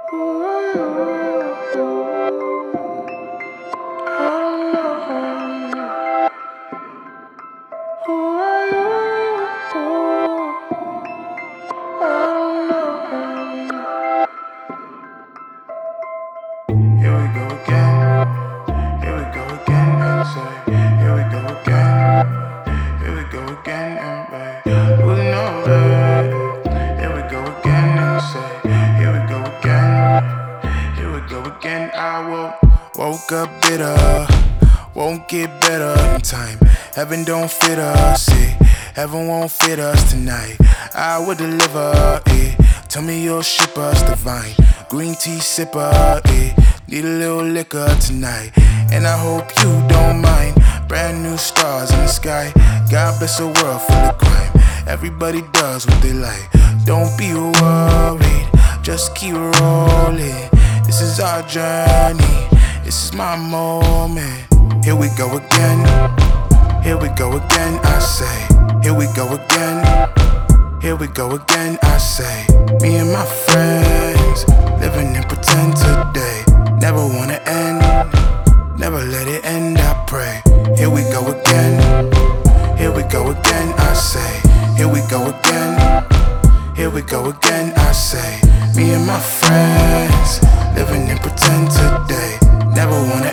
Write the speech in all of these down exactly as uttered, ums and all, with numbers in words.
Here we go again. Here we go again and say, here we go again. Here we go again and babe, who knows it? Here we go again and say, here we go again. Here we go again. I woke, woke up bitter. Won't get better in time. Heaven don't fit us, see. Heaven won't fit us tonight. I will deliver, eh. Tell me you'll ship us divine. Green tea sipper, eh. Need a little liquor tonight. And I hope you don't mind. Brand new stars in the sky. God bless a world full of crime. Everybody does what they like. Don't be worried, just keep rolling. This is our journey, this is my moment. Here we go again, here we go again, I say. Here we go again, here we go again, I say. Me and my friends, living in pretend today. Never wanna end, never let it end, I pray. Here we go again, here we go again, I say. Here we go again, here we go again, I say. Me and my friends, living in pretend today. Never wanna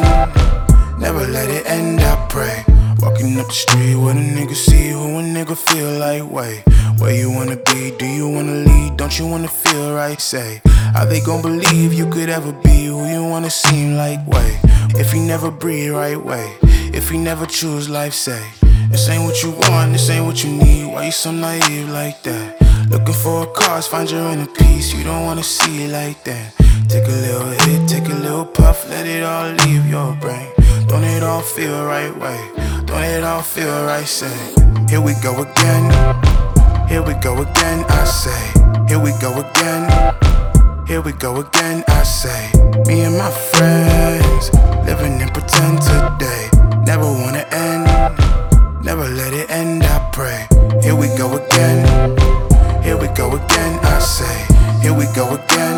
end, never let it end, I pray. Walking up the street, what a nigga see, who a nigga feel like, wait. Where you wanna be, do you wanna lead, don't you wanna feel right, say. How they gon' believe you could ever be who you wanna seem like, wait. If you never breathe right way, if you never choose life, say. This ain't what you want, this ain't what you need, why you so naive like that? Looking for a cause, find your inner peace, you don't wanna see it like that. Take a little hit, take a little puff, let it all leave your brain. Don't it all feel right way, don't it all feel right, say. Here we go again, here we go again, I say. Here we go again, here we go again, I say. Me and my friends, living in pretend today. Never wanna end, never let it end, I pray. Here we go again, here we go again, I say. Here we go again,